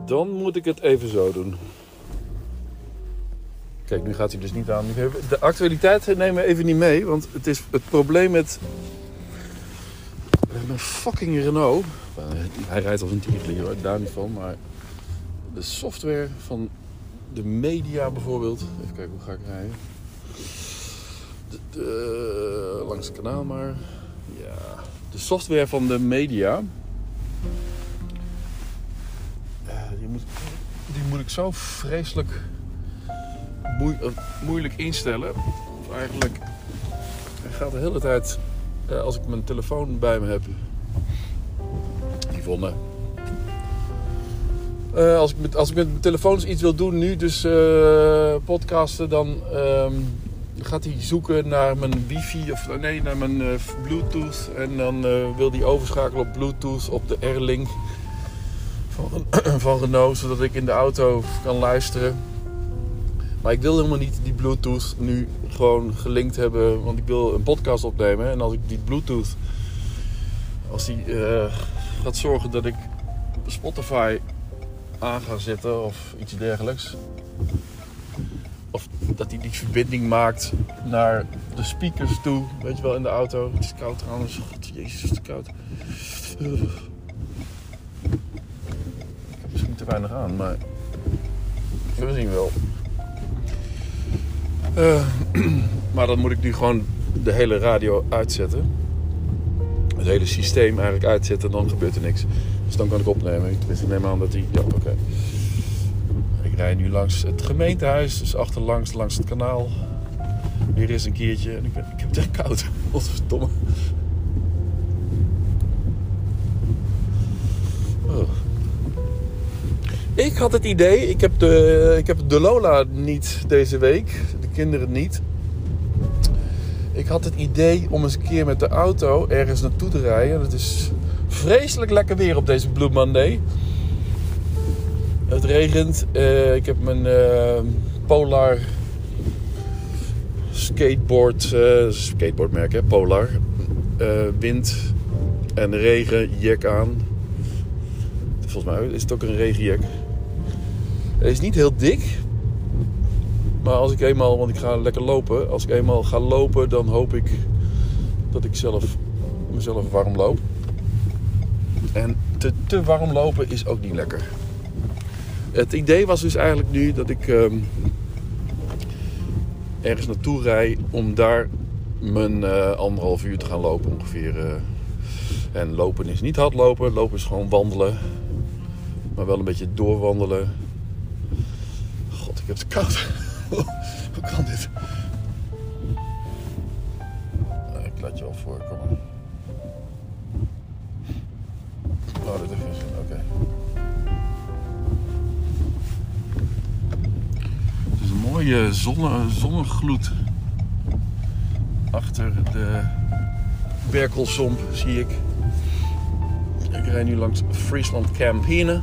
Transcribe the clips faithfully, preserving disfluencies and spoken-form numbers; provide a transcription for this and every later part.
Dan moet ik het even zo doen. Kijk, nu gaat hij dus niet aan. De actualiteit nemen we even niet mee. Want het is het probleem met... Mijn fucking Renault. Hij rijdt als een tierlier, hoor, daar niet van. Maar de software van de media bijvoorbeeld. Even kijken, hoe ga ik rijden? De, de, langs het kanaal maar. Ja. De software van de media. Die moet, die moet ik zo vreselijk moe, moeilijk instellen. Of eigenlijk... Hij gaat de hele tijd... Als ik mijn telefoon bij me heb. Yvonne. Uh, als, ik met, als ik met mijn telefoons iets wil doen nu, dus uh, podcasten, dan um, gaat hij zoeken naar mijn wifi, of nee, naar mijn uh, bluetooth. En dan uh, wil hij overschakelen op bluetooth op de Airlink van, van Renault, zodat ik in de auto kan luisteren. Maar ik wil helemaal niet die bluetooth nu gewoon gelinkt hebben, want ik wil een podcast opnemen. En als ik die bluetooth, als die uh, gaat zorgen dat ik Spotify aan ga zetten of iets dergelijks. Of dat hij die verbinding maakt naar de speakers toe, weet je wel, in de auto. Het is koud trouwens, God, jezus, het is koud. Uh. Ik heb misschien te weinig aan, maar we zien wel. Uh, maar dan moet ik nu gewoon de hele radio uitzetten. Het hele systeem eigenlijk uitzetten. Dan gebeurt er niks. Dus dan kan ik opnemen. Ik neem aan dat hij... Ja, oké. Okay. Ik rijd nu langs het gemeentehuis. Dus achterlangs, langs het kanaal. Weer eens een keertje. En ik, ben, ik heb het echt koud. Wat verdomme. Oh. Ik had het idee, ik heb, de, ik heb de Lola niet deze week, de kinderen niet. Ik had het idee om eens een keer met de auto ergens naartoe te rijden. Het is vreselijk lekker weer op deze Blue Monday. Het regent. Uh, ik heb mijn uh, Polar skateboard, uh, skateboardmerk hè, Polar. Uh, wind en regen, jack aan. Volgens mij is het ook een regenjack. Hij is niet heel dik. Maar als ik eenmaal, want ik ga lekker lopen. Als ik eenmaal ga lopen, dan hoop ik dat ik zelf mezelf warm loop. En te, te warm lopen is ook niet lekker. Het idee was dus eigenlijk nu dat ik um, ergens naartoe rijd om daar mijn uh, anderhalf uur te gaan lopen ongeveer. Uh, en lopen is niet hardlopen, lopen is gewoon wandelen. Maar wel een beetje doorwandelen. God, ik heb het koud. Hoe kan dit? Nou, ik laat je al voor, kom maar. Oh, dat heeft geen zin, oké. Okay. Het is een mooie zonne, zonnegloed. Achter de Berkelsomp zie ik. Ik rijd nu langs Friesland Campine.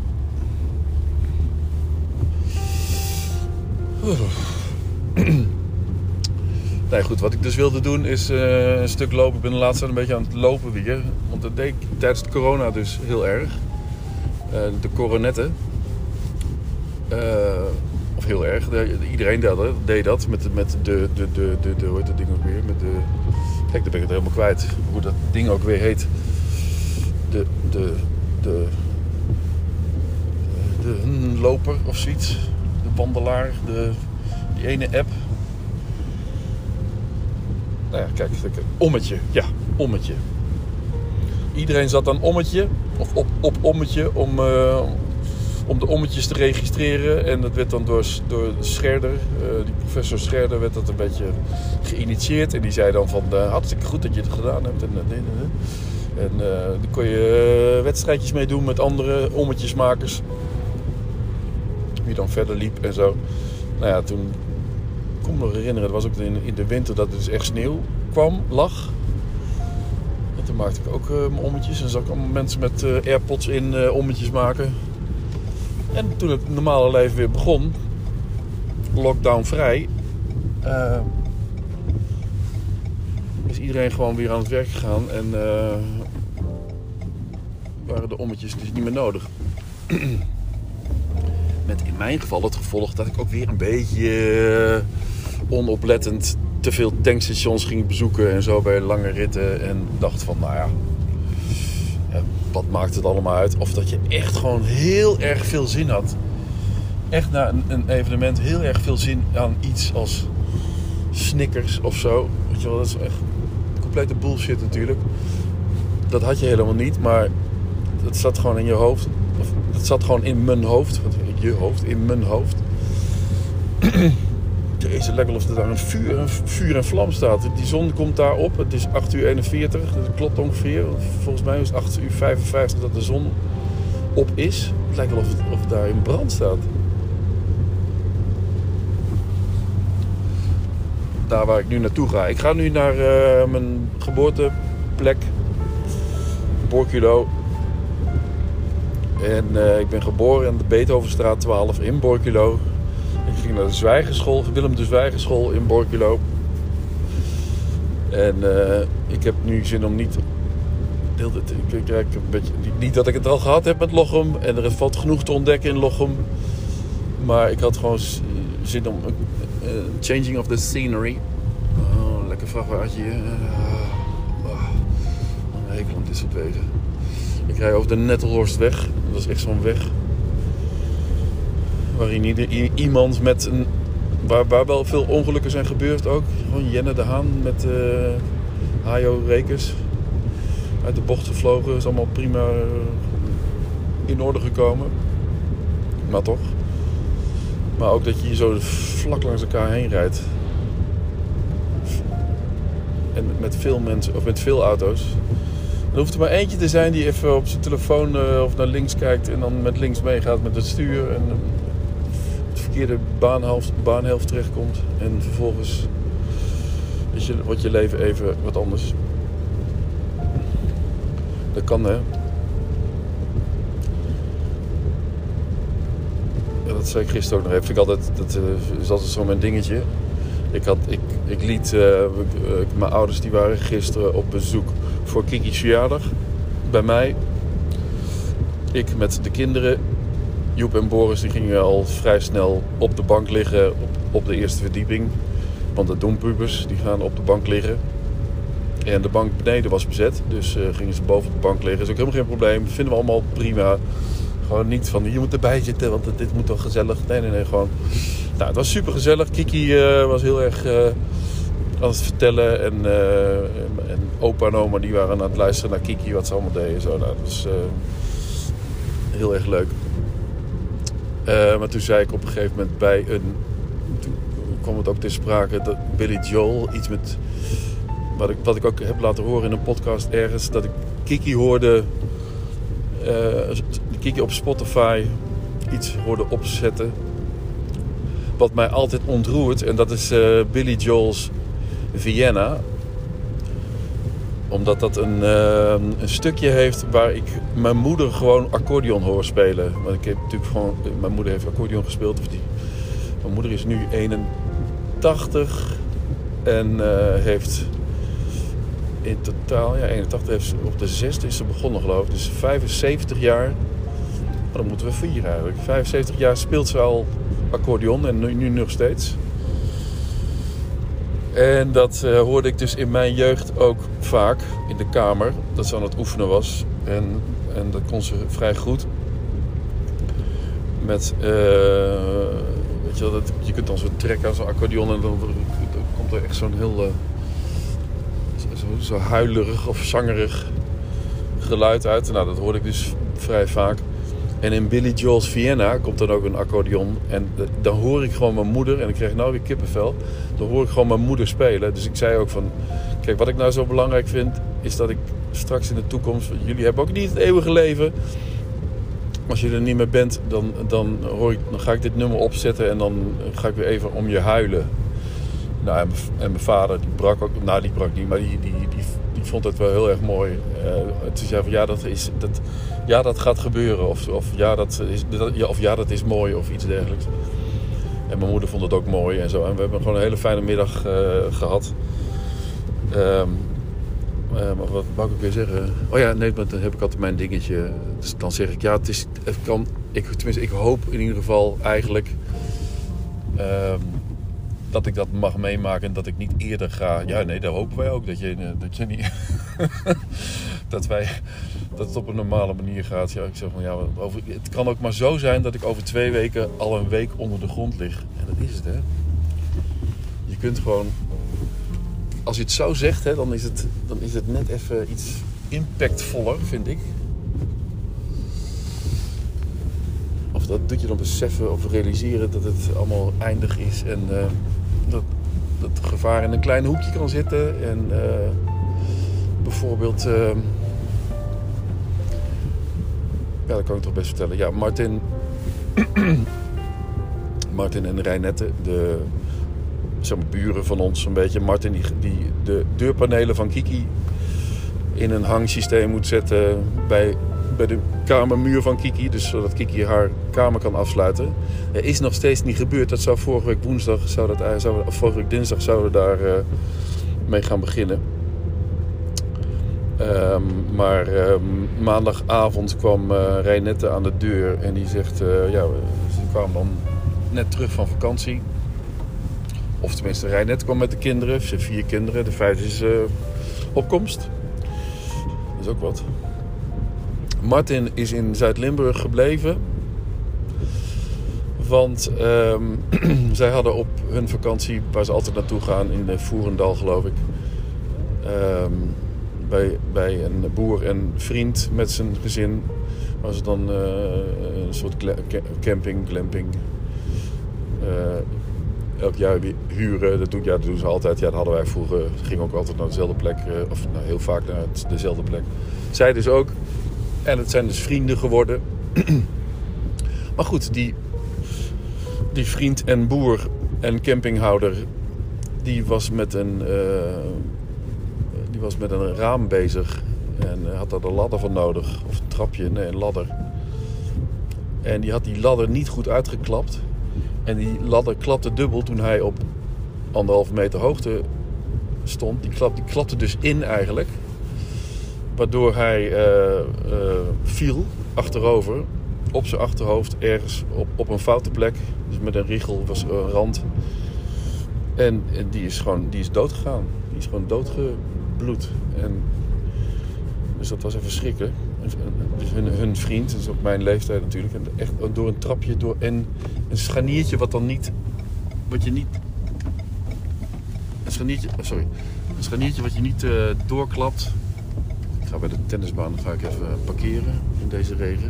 Nee, goed, wat ik dus wilde doen is uh, een stuk lopen. Ik ben de laatste tijd een beetje aan het lopen weer. Want dat deed ik tijdens de corona dus heel erg. Uh, de coronetten. Uh, of heel erg. De, iedereen deed dat, deed dat met, de, met de, de, de, de, de, hoe heet dat ding ook weer? Met de, kijk, dan ben ik het helemaal kwijt. Hoe dat ding ook weer heet. De, de, de, de, de loper of zoiets. De wandelaar. De, die ene app. Nou ja, kijk, kijk, ommetje. Ja, ommetje. Iedereen zat aan ommetje. Of op, op ommetje om, uh, om de ommetjes te registreren. En dat werd dan door, door Scherder, uh, die professor Scherder, werd dat een beetje geïnitieerd. En die zei dan van, uh, hartstikke goed dat je het gedaan hebt. En, uh, nee, nee, nee. En uh, daar kon je uh, wedstrijdjes mee doen met andere ommetjesmakers. Wie dan verder liep en zo. Nou ja, toen... Ik kon me nog herinneren, het was ook in, in de winter dat er dus echt sneeuw kwam, lag. En toen maakte ik ook uh, mijn ommetjes. En zag ik allemaal mensen met uh, AirPods in uh, ommetjes maken. En toen het normale leven weer begon, lockdown vrij, uh, is iedereen gewoon weer aan het werk gegaan. En uh, waren de ommetjes dus niet meer nodig. met in mijn geval het gevolg dat ik ook weer een beetje uh, onoplettend te veel tankstations ging bezoeken en zo bij lange ritten. En dacht van, nou ja, ja, wat maakt het allemaal uit? Of dat je echt gewoon heel erg veel zin had. Echt na een, een evenement heel erg veel zin aan iets als Snickers of zo. Weet je wel, dat is echt complete bullshit natuurlijk. Dat had je helemaal niet, maar dat zat gewoon in je hoofd. Of dat zat gewoon in mijn hoofd. Je hoofd, in mijn hoofd. Deze lekker of er daar een vuur, een vuur en vlam staat. Die zon komt daar op. Het is acht uur eenenveertig. Dat klopt ongeveer. Volgens mij is het acht uur vijfenvijftig dat de zon op is. Het lijkt wel of het, of het daar in brand staat. Daar waar ik nu naartoe ga. Ik ga nu naar uh, mijn geboorteplek. Borculo. En uh, ik ben geboren aan de Beethovenstraat twaalf in Borculo. Ik ging naar de Zwijgerschool, Willem de Zwijgerschool in Borculo. En uh, ik heb nu zin om niet... Ik, ik, ik, een beetje, niet dat ik het al gehad heb met Lochem. En er valt genoeg te ontdekken in Lochem. Maar ik had gewoon zin om... Uh, changing of the scenery. Oh, lekker vrachtwagentje. Uh, oh, een hekel aan dit soort wegen. Ik rij over de Nettelhorstweg. Dat is echt zo'n weg. Waarin ieder, iemand met een... Waar, waar wel veel ongelukken zijn gebeurd ook. Gewoon Jenne de Haan met uh, Hajo Rekers. Uit de bocht gevlogen. Is allemaal prima uh, in orde gekomen. Maar toch. Maar ook dat je hier zo vlak langs elkaar heen rijdt. En met veel mensen, of met veel auto's. Er hoeft er maar eentje te zijn die even op zijn telefoon uh, of naar links kijkt en dan met links meegaat met het stuur en uh, het verkeerde baanhelft, baanhelft terechtkomt. En vervolgens is je, wordt je leven even wat anders. Dat kan, hè. Ja, dat zei ik gisteren ook nog even. Ik altijd, dat uh, is altijd zo mijn dingetje. Ik, had, ik, ik liet uh, uh, mijn ouders die waren gisteren op bezoek voor Kiki's verjaardag bij mij. Ik met de kinderen. Joep en Boris die gingen al vrij snel op de bank liggen op, op de eerste verdieping. Want dat doen pubers, die gaan op de bank liggen. En de bank beneden was bezet, dus uh, gingen ze boven op de bank liggen. Dat is ook helemaal geen probleem, vinden we allemaal prima. Gewoon niet van, je moet erbij zitten, want dit moet toch gezellig. Nee, nee, nee, gewoon... Nou, het was super gezellig. Kiki uh, was heel erg uh, aan het vertellen. En, uh, en opa en oma die waren aan het luisteren naar Kiki, wat ze allemaal deden. Zo. Nou, dat was uh, heel erg leuk. Uh, maar toen zei ik op een gegeven moment bij een... Toen kwam het ook ter sprake dat Billy Joel iets met... Wat ik, wat ik ook heb laten horen in een podcast ergens. Dat ik Kiki hoorde... Uh, Kiki op Spotify iets hoorde opzetten. Wat mij altijd ontroert. En dat is uh, Billy Joel's Vienna. Omdat dat een, uh, een stukje heeft waar ik mijn moeder gewoon accordeon hoor spelen. Want ik heb natuurlijk gewoon... Mijn moeder heeft accordeon gespeeld. Of die, mijn moeder is nu eenentachtig. En uh, heeft... In totaal, ja, eenentachtig heeft ze, op de zesde is ze begonnen geloof ik. Dus vijfenzeventig jaar. Oh, dan moeten we vieren eigenlijk. vijfenzeventig jaar speelt ze al accordeon en nu, nu nog steeds. En dat uh, hoorde ik dus in mijn jeugd ook vaak in de kamer. Dat ze aan het oefenen was. En, en dat kon ze vrij goed. Met, uh, weet je wel, dat, je kunt dan zo trekken aan zo'n accordeon en dan, dan komt er echt zo'n heel... Uh, Zo, zo huilerig of zangerig geluid uit. Nou, dat hoorde ik dus vrij vaak. En in Billy Joel's Vienna komt dan ook een accordeon. En dan hoor ik gewoon mijn moeder, en ik kreeg nou weer kippenvel. Dan hoor ik gewoon mijn moeder spelen. Dus ik zei ook van, kijk, wat ik nou zo belangrijk vind, is dat ik straks in de toekomst... Jullie hebben ook niet het eeuwige leven. Als je er niet meer bent, dan, dan, hoor ik, dan ga ik dit nummer opzetten en dan ga ik weer even om je huilen. Nou, en, en mijn vader, die brak ook... Nou, die brak niet, maar die, die, die, die vond het wel heel erg mooi. Uh, toen zei van, ja, dat is... Dat, ja, dat gaat gebeuren. Of, of, ja, dat is, dat, ja, of ja, dat is mooi. Of iets dergelijks. En mijn moeder vond het ook mooi en zo. En we hebben gewoon een hele fijne middag uh, gehad. Um, Uh, maar wat wou ik ook weer zeggen? Oh ja, nee, maar dan heb ik altijd mijn dingetje. Dus dan zeg ik, ja, het is, het kan, ik, tenminste, ik hoop in ieder geval eigenlijk uh, dat ik dat mag meemaken en dat ik niet eerder ga. Ja, nee, daar hopen wij ook dat je, dat je niet, dat wij, dat het op een normale manier gaat. Ja, ik zeg van, ja, over, het kan ook maar zo zijn dat ik over twee weken al een week onder de grond lig. En dat is het, hè. Je kunt gewoon, als je het zo zegt, hè, dan, is het, dan is het net even iets impactvoller, vind ik. Of dat doet je dan beseffen of realiseren dat het allemaal eindig is. En uh, dat, dat het gevaar in een klein hoekje kan zitten. En uh, bijvoorbeeld, uh, ja, dat kan ik toch best vertellen. Ja, Martin, Martin en Reinette, de... zeg maar, buren van ons een beetje. Martin die, die de deurpanelen van Kiki in een hangsysteem moet zetten bij, bij de kamermuur van Kiki. Dus zodat Kiki haar kamer kan afsluiten. Er is nog steeds niet gebeurd. Dat zou vorige week woensdag, zou dat, zou, of vorige week dinsdag zouden we daar uh, mee gaan beginnen. Um, maar um, maandagavond kwam uh, Reinette aan de deur en die zegt, uh, ja, ze kwamen dan net terug van vakantie. Of tenminste, Reinette kwam met de kinderen. Ze heeft vier kinderen. De vijfde is uh, opkomst. Dat is ook wat. Martin is in Zuid-Limburg gebleven. Want um, zij hadden op hun vakantie, waar ze altijd naartoe gaan, in de Voerendal geloof ik. Um, bij, bij een boer en vriend met zijn gezin. Waar ze dan uh, een soort gla- camping, glamping... Uh, elk jaar weer huren, dat doen, ja, dat doen ze altijd. Ja, dat hadden wij vroeger. Ze gingen ook altijd naar dezelfde plek. Of nou, heel vaak naar het, dezelfde plek. Zij dus ook. En het zijn dus vrienden geworden. Maar goed, die, die vriend en boer en campinghouder, die was met een, uh, die was met een raam bezig. En had daar een ladder voor nodig. Of een trapje, nee, een ladder. En die had die ladder niet goed uitgeklapt. En die ladder klapte dubbel toen hij op anderhalve meter hoogte stond. Die, klap, die klapte dus in eigenlijk. Waardoor hij uh, uh, viel achterover. Op zijn achterhoofd ergens op, op een foute plek. Dus met een richel was een rand. En, en die is gewoon die is dood gegaan. Die is gewoon doodgebloed. En, dus dat was even schrikken. Dus hun, hun vriend, dat is ook mijn leeftijd natuurlijk. En echt door een trapje door en een scharniertje wat dan niet, wat je niet, een scharniertje, oh sorry, een scharniertje wat je niet uh, doorklapt. Ik ga bij de tennisbaan, dan ga ik even parkeren in deze regen.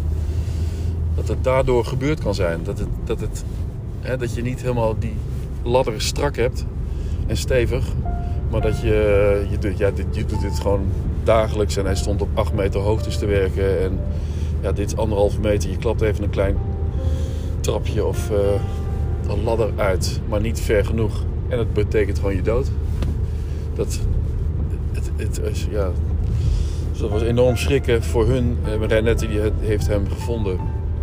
Dat het daardoor gebeurd kan zijn, dat het, dat het, hè, dat je niet helemaal die ladder strak hebt en stevig, maar dat je, je doet, ja, je doet dit gewoon dagelijks en hij stond op acht meter hoogtes te werken en ja, dit is anderhalve meter, je klapt even een klein trapje of uh, een ladder uit, maar niet ver genoeg en dat betekent gewoon je dood. Dat, het, het, het, ja, dus dat was enorm schrikken voor hun. En Reinette die heeft hem gevonden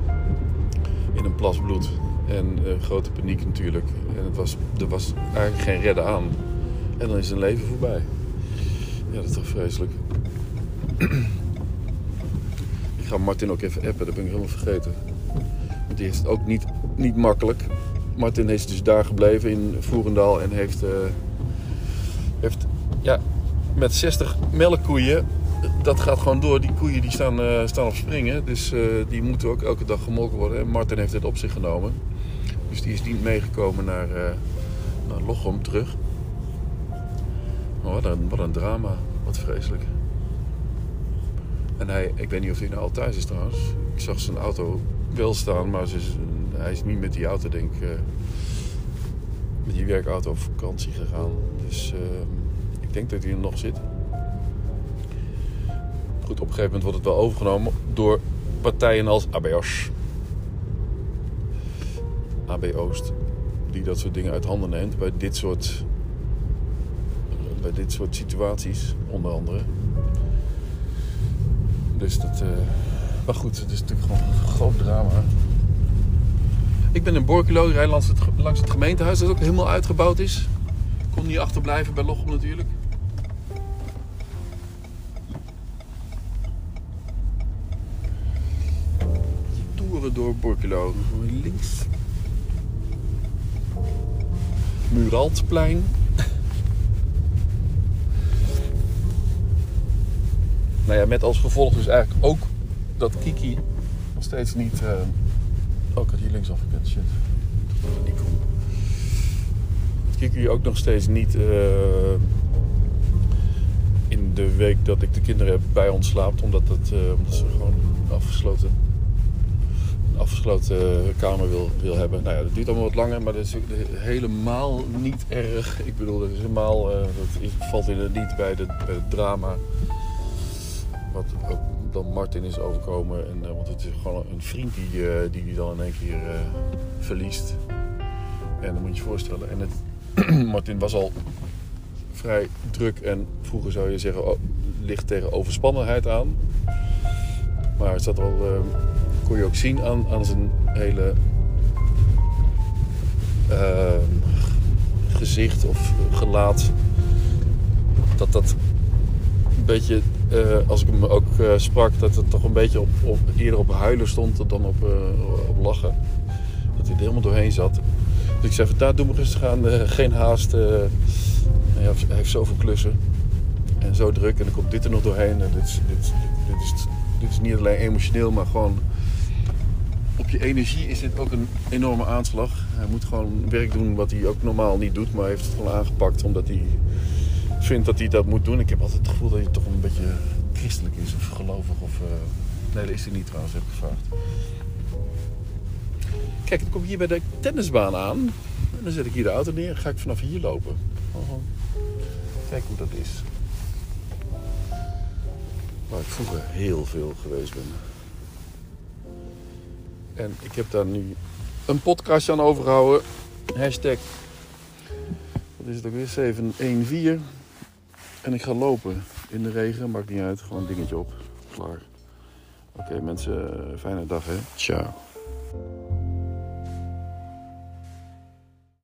in een plas bloed en uh, grote paniek natuurlijk en het was, er was eigenlijk geen redden aan en dan is zijn leven voorbij. Ja, dat is toch vreselijk. Ik ga Martin ook even appen, dat ben ik helemaal vergeten. Want die heeft het ook niet, niet makkelijk. Martin is dus daar gebleven in Voerendaal en heeft, uh, heeft ja, met zestig melkkoeien, dat gaat gewoon door. Die koeien die staan, uh, staan op springen, dus uh, die moeten ook elke dag gemolken worden. En Martin heeft dit op zich genomen. Dus die is niet meegekomen naar, uh, naar Lochem terug. Maar wat een, wat een drama. Wat vreselijk. En hij, ik weet niet of hij nou al thuis is trouwens. Ik zag zijn auto wel staan, maar ze is, hij is niet met die auto, denk ik, uh, met die werkauto op vakantie gegaan. Dus uh, ik denk dat hij er nog zit. Goed, op een gegeven moment wordt het wel overgenomen door partijen als A B Oost. A B Oost, die dat soort dingen uit handen neemt bij dit soort... bij dit soort situaties, onder andere. Dus dat... Uh... Maar goed, het is natuurlijk gewoon een groot drama. Ik ben in Borculo, ik rijd langs het, langs het gemeentehuis, dat ook helemaal uitgebouwd is. Ik kon niet achterblijven bij Lochem natuurlijk. we door Borculo. Links. Muraltplein. Nou ja, met als gevolg dus eigenlijk ook dat Kiki nog steeds niet... Uh... Oh, ik had hier linksaf gekend, shit. Dat het niet kon. Dat Kiki ook nog steeds niet... Uh... in de week dat ik de kinderen heb bij ons slaapt, omdat, het, uh, omdat ze gewoon een afgesloten, een afgesloten kamer wil, wil hebben. Nou ja, dat duurt allemaal wat langer, maar dat is helemaal niet erg. Ik bedoel, dat is helemaal, uh, dat is, valt in het niet bij, de, bij het drama wat ook dan Martin is overkomen. En, uh, want het is gewoon een vriend die uh, die, die dan in één keer uh, verliest. En dan moet je je voorstellen. En het, Martin was al vrij druk en vroeger zou je zeggen oh, ligt tegen overspannenheid aan. Maar het zat wel, uh, kon je ook zien aan, aan zijn hele uh, gezicht of gelaat dat dat een beetje, uh, als ik hem ook uh, sprak, dat het toch een beetje op, op, eerder op huilen stond dan op, uh, op lachen. Dat hij er helemaal doorheen zat. Dus ik zei van daar doe me rustig aan, uh, geen haast. Uh, Hij heeft zoveel klussen en zo druk en dan komt dit er nog doorheen. En dit, is, dit, dit, is, dit is niet alleen emotioneel, maar gewoon op je energie is dit ook een enorme aanslag. Hij moet gewoon werk doen wat hij ook normaal niet doet, maar hij heeft het gewoon aangepakt omdat hij vindt dat hij dat moet doen. Ik heb altijd het gevoel dat hij toch een beetje christelijk is of gelovig. Of, uh... Nee, dat is hij niet trouwens, heb ik gevraagd. Kijk, dan kom ik hier bij de tennisbaan aan. En dan zet ik hier de auto neer en ga ik vanaf hier lopen. Gewoon kijk hoe dat is. Waar ik vroeger heel veel geweest ben. En ik heb daar nu een podcastje aan overgehouden. Hashtag, wat is het ook weer, zeven een vier. En ik ga lopen in de regen, maakt niet uit. Gewoon een dingetje op. Klaar. Oké okay, mensen, fijne dag hè. Ciao.